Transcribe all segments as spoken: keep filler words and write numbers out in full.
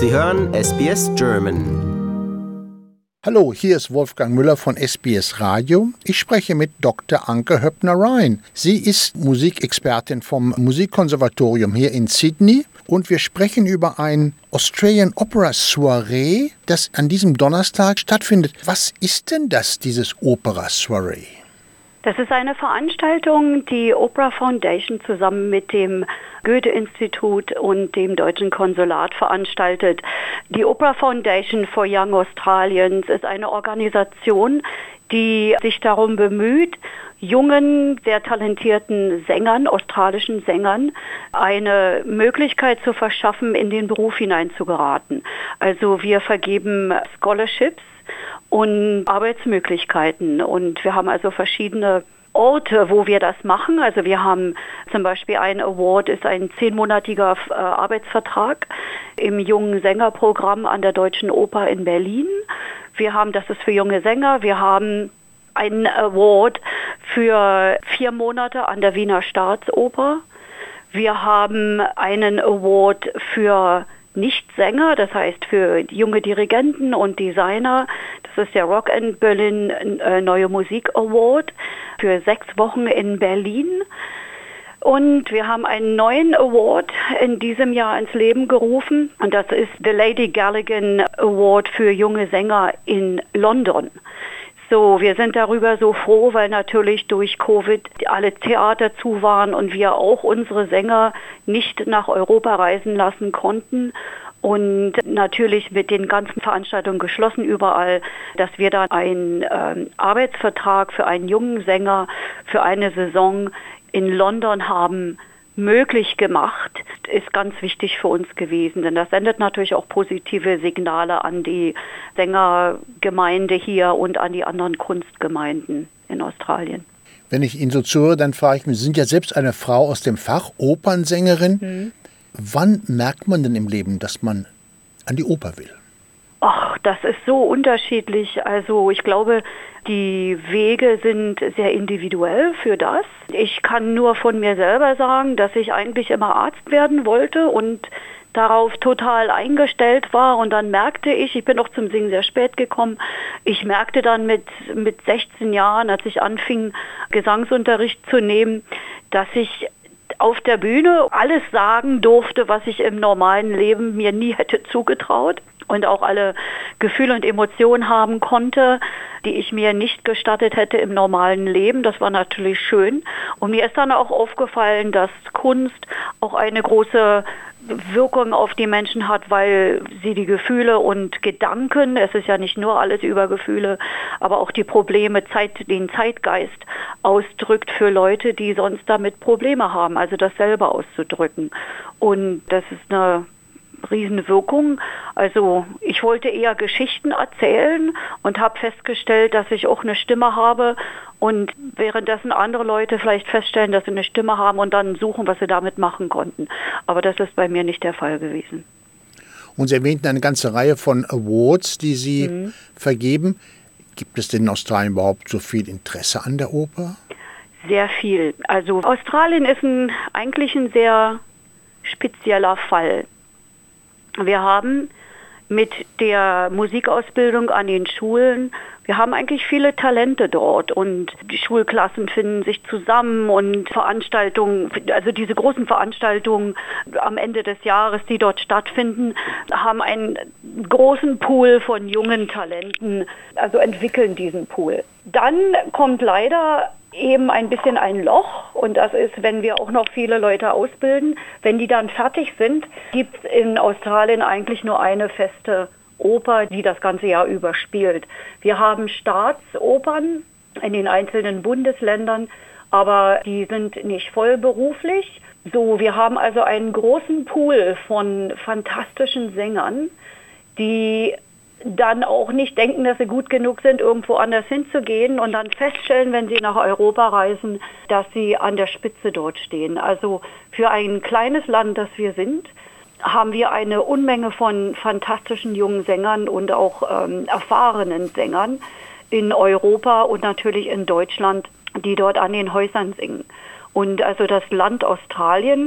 Sie hören S B S German. Hallo, hier ist Wolfgang Müller von S B S Radio. Ich spreche mit Doktor Anke Höppner-Ryan. Sie ist Musikexpertin vom Musikkonservatorium hier in Sydney und wir sprechen über ein Australian Opera Soiree, das an diesem Donnerstag stattfindet. Was ist denn das, dieses Opera Soiree? Das ist eine Veranstaltung, die Opera Foundation zusammen mit dem Goethe-Institut und dem Deutschen Konsulat veranstaltet. Die Opera Foundation for Young Australians ist eine Organisation, die sich darum bemüht, jungen, sehr talentierten Sängern, australischen Sängern, eine Möglichkeit zu verschaffen, in den Beruf hineinzugeraten. Also wir vergeben Scholarships und Arbeitsmöglichkeiten. Und wir haben also verschiedene Orte, wo wir das machen. Also wir haben zum Beispiel ein Award, ist ein zehnmonatiger äh, Arbeitsvertrag im jungen Sängerprogramm an der Deutschen Oper in Berlin. Wir haben, das ist für junge Sänger, wir haben einen Award für vier Monate an der Wiener Staatsoper. Wir haben einen Award für Nichtsänger, das heißt für junge Dirigenten und Designer. Das ist der Rock and Berlin äh, Neue Musik Award für sechs Wochen in Berlin. Und wir haben einen neuen Award in diesem Jahr ins Leben gerufen. Und das ist the Lady Galligan Award für junge Sänger in London. So, wir sind darüber so froh, weil natürlich durch Covid alle Theater zu waren und wir auch unsere Sänger nicht nach Europa reisen lassen konnten. Und natürlich mit den ganzen Veranstaltungen geschlossen überall, dass wir dann einen ähm, Arbeitsvertrag für einen jungen Sänger für eine Saison in London haben möglich gemacht, ist ganz wichtig für uns gewesen. Denn das sendet natürlich auch positive Signale an die Sängergemeinde hier und an die anderen Kunstgemeinden in Australien. Wenn ich Ihnen so zuhöre, dann frage ich mich, Sie sind ja selbst eine Frau aus dem Fach, Opernsängerin. Mhm. Wann merkt man denn im Leben, dass man an die Oper will? Ach, das ist so unterschiedlich. Also ich glaube, die Wege sind sehr individuell für das. Ich kann nur von mir selber sagen, dass ich eigentlich immer Arzt werden wollte und darauf total eingestellt war. Und dann merkte ich, ich bin auch zum Singen sehr spät gekommen, ich merkte dann mit, mit sechzehn Jahren, als ich anfing, Gesangsunterricht zu nehmen, dass ich auf der Bühne alles sagen durfte, was ich im normalen Leben mir nie hätte zugetraut und auch alle Gefühle und Emotionen haben konnte, die ich mir nicht gestattet hätte im normalen Leben. Das war natürlich schön. Und mir ist dann auch aufgefallen, dass Kunst auch eine große Wirkung auf die Menschen hat, weil sie die Gefühle und Gedanken, es ist ja nicht nur alles über Gefühle, aber auch die Probleme, Zeit, den Zeitgeist ausdrückt für Leute, die sonst damit Probleme haben, also das selber auszudrücken. Und das ist eine Riesenwirkung. Also ich wollte eher Geschichten erzählen und habe festgestellt, dass ich auch eine Stimme habe und währenddessen andere Leute vielleicht feststellen, dass sie eine Stimme haben und dann suchen, was sie damit machen konnten. Aber das ist bei mir nicht der Fall gewesen. Und Sie erwähnten eine ganze Reihe von Awards, die Sie mhm. vergeben. Gibt es denn in Australien überhaupt so viel Interesse an der Oper? Sehr viel. Also Australien ist ein, eigentlich ein sehr spezieller Fall. Wir haben mit der Musikausbildung an den Schulen, wir haben eigentlich viele Talente dort und die Schulklassen finden sich zusammen und Veranstaltungen, also diese großen Veranstaltungen am Ende des Jahres, die dort stattfinden, haben einen großen Pool von jungen Talenten, also entwickeln diesen Pool. Dann kommt leider eben ein bisschen ein Loch und das ist, wenn wir auch noch viele Leute ausbilden, wenn die dann fertig sind, gibt es in Australien eigentlich nur eine feste Oper, die das ganze Jahr über spielt. Wir haben Staatsopern in den einzelnen Bundesländern, aber die sind nicht vollberuflich. So, wir haben also einen großen Pool von fantastischen Sängern, die dann auch nicht denken, dass sie gut genug sind, irgendwo anders hinzugehen und dann feststellen, wenn sie nach Europa reisen, dass sie an der Spitze dort stehen. Also für ein kleines Land, das wir sind, haben wir eine Unmenge von fantastischen jungen Sängern und auch ähm, erfahrenen Sängern in Europa und natürlich in Deutschland, die dort an den Häusern singen. Und also das Land Australien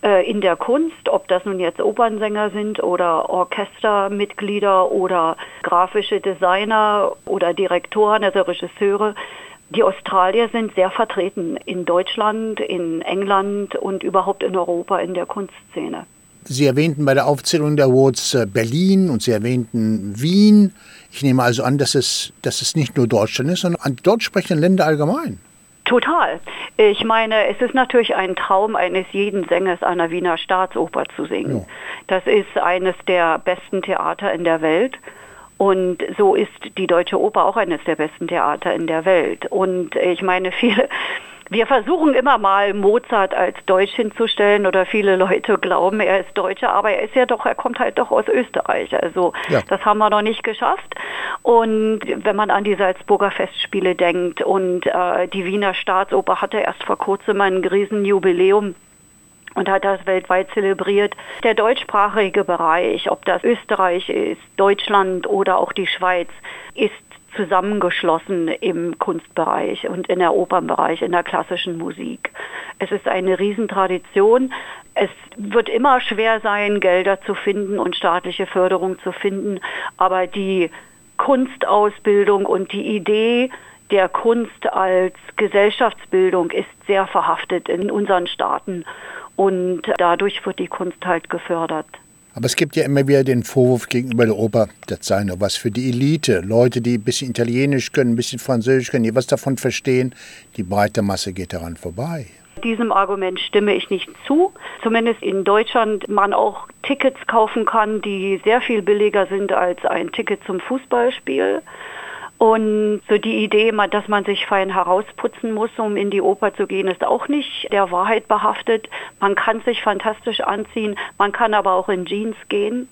äh, in der Kunst, ob das nun jetzt Opernsänger sind oder Orchestermitglieder oder grafische Designer oder Direktoren, also Regisseure. Die Australier sind sehr vertreten in Deutschland, in England und überhaupt in Europa in der Kunstszene. Sie erwähnten bei der Aufzählung der Awards Berlin und Sie erwähnten Wien. Ich nehme also an, dass es, dass es nicht nur Deutschland ist, sondern an die dort sprechenden Länder allgemein. Total. Ich meine, es ist natürlich ein Traum eines jeden Sängers einer Wiener Staatsoper zu singen. Ja. Das ist eines der besten Theater in der Welt. Und so ist die Deutsche Oper auch eines der besten Theater in der Welt. Und ich meine, viele, wir versuchen immer mal Mozart als Deutsch hinzustellen oder viele Leute glauben, er ist Deutscher, aber er ist ja doch, er kommt halt doch aus Österreich. Also ja. Das haben wir noch nicht geschafft. Und wenn man an die Salzburger Festspiele denkt und äh, die Wiener Staatsoper hatte erst vor kurzem ein Riesenjubiläum und hat das weltweit zelebriert. Der deutschsprachige Bereich, ob das Österreich ist, Deutschland oder auch die Schweiz, ist zusammengeschlossen im Kunstbereich und in der Opernbereich, in der klassischen Musik. Es ist eine Riesentradition. Es wird immer schwer sein, Gelder zu finden und staatliche Förderung zu finden, aber die Kunstausbildung und die Idee der Kunst als Gesellschaftsbildung ist sehr verhaftet in unseren Staaten. Und dadurch wird die Kunst halt gefördert. Aber es gibt ja immer wieder den Vorwurf gegenüber der Oper, das sei nur was für die Elite. Leute, die ein bisschen Italienisch können, ein bisschen Französisch können, die was davon verstehen. Die breite Masse geht daran vorbei. Diesem Argument stimme ich nicht zu. Zumindest in Deutschland man auch Tickets kaufen kann, die sehr viel billiger sind als ein Ticket zum Fußballspiel. Und so die Idee, dass man sich fein herausputzen muss, um in die Oper zu gehen, ist auch nicht der Wahrheit behaftet. Man kann sich fantastisch anziehen, man kann aber auch in Jeans gehen.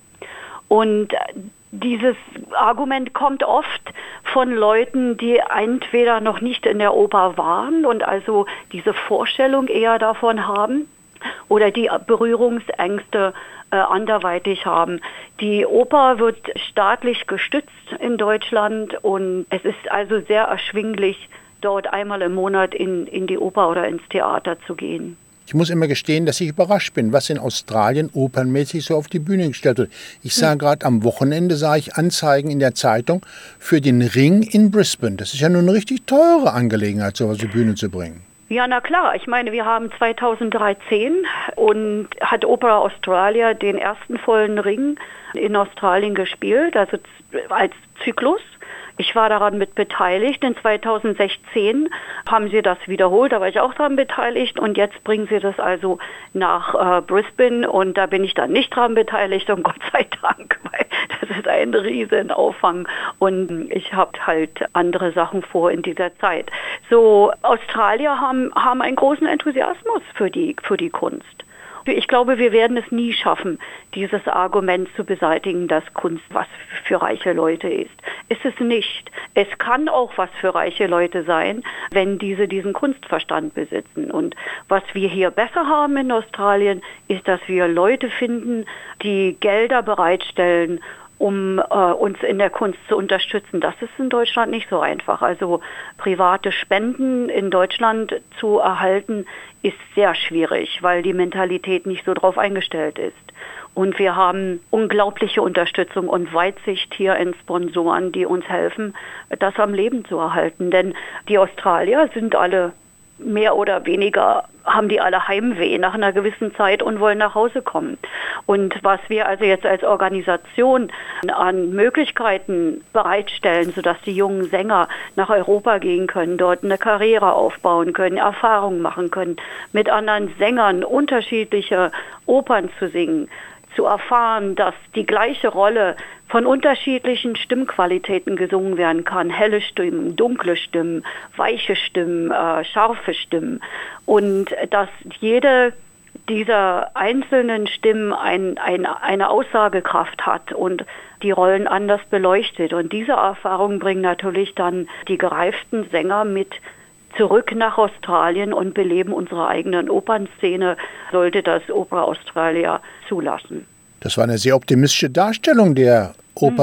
Und dieses Argument kommt oft von Leuten, die entweder noch nicht in der Oper waren und also diese Vorstellung eher davon haben oder die Berührungsängste äh, anderweitig haben. Die Oper wird staatlich gestützt in Deutschland und es ist also sehr erschwinglich, dort einmal im Monat in, in die Oper oder ins Theater zu gehen. Ich muss immer gestehen, dass ich überrascht bin, was in Australien opernmäßig so auf die Bühne gestellt wird. Ich sah hm. gerade am Wochenende, sah ich Anzeigen in der Zeitung für den Ring in Brisbane. Das ist ja nun eine richtig teure Angelegenheit, sowas auf die Bühne zu bringen. Ja, na klar. Ich meine, wir haben zweitausenddreizehn und hat Opera Australia den ersten vollen Ring in Australien gespielt, also als Zyklus. Ich war daran mit beteiligt. In zweitausendsechzehn haben sie das wiederholt, da war ich auch daran beteiligt und jetzt bringen sie das also nach äh, Brisbane und da bin ich dann nicht daran beteiligt und Gott sei Dank, weil das ist ein riesen Aufwand und ich habe halt andere Sachen vor in dieser Zeit. So, Australier haben, haben einen großen Enthusiasmus für die, für die Kunst. Ich glaube, wir werden es nie schaffen, dieses Argument zu beseitigen, dass Kunst was für reiche Leute ist. Ist es nicht. Es kann auch was für reiche Leute sein, wenn diese diesen Kunstverstand besitzen. Und was wir hier besser haben in Australien, ist, dass wir Leute finden, die Gelder bereitstellen, um äh, uns in der Kunst zu unterstützen. Das ist in Deutschland nicht so einfach. Also private Spenden in Deutschland zu erhalten, ist sehr schwierig, weil die Mentalität nicht so drauf eingestellt ist. Und wir haben unglaubliche Unterstützung und Weitsicht hier in Sponsoren, die uns helfen, das am Leben zu erhalten. Denn die Australier sind alle mehr oder weniger, haben die alle Heimweh nach einer gewissen Zeit und wollen nach Hause kommen. Und was wir also jetzt als Organisation an Möglichkeiten bereitstellen, sodass die jungen Sänger nach Europa gehen können, dort eine Karriere aufbauen können, Erfahrungen machen können, mit anderen Sängern unterschiedliche Opern zu singen, zu erfahren, dass die gleiche Rolle von unterschiedlichen Stimmqualitäten gesungen werden kann. Helle Stimmen, dunkle Stimmen, weiche Stimmen, äh, scharfe Stimmen. Und dass jede dieser einzelnen Stimmen ein, ein, eine Aussagekraft hat und die Rollen anders beleuchtet. Und diese Erfahrungen bringen natürlich dann die gereiften Sänger mit zurück nach Australien und beleben unsere eigenen Opernszene, sollte das Opera Australia zulassen. Das war eine sehr optimistische Darstellung der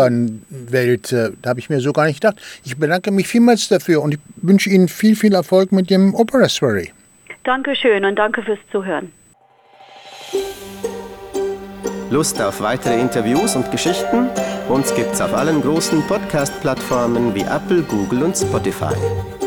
Opernwelt. Da habe ich mir so gar nicht gedacht. Ich bedanke mich vielmals dafür und ich wünsche Ihnen viel, viel Erfolg mit dem Opera Soiree. Dankeschön und danke fürs Zuhören. Lust auf weitere Interviews und Geschichten? Uns gibt's auf allen großen Podcast-Plattformen wie Apple, Google und Spotify.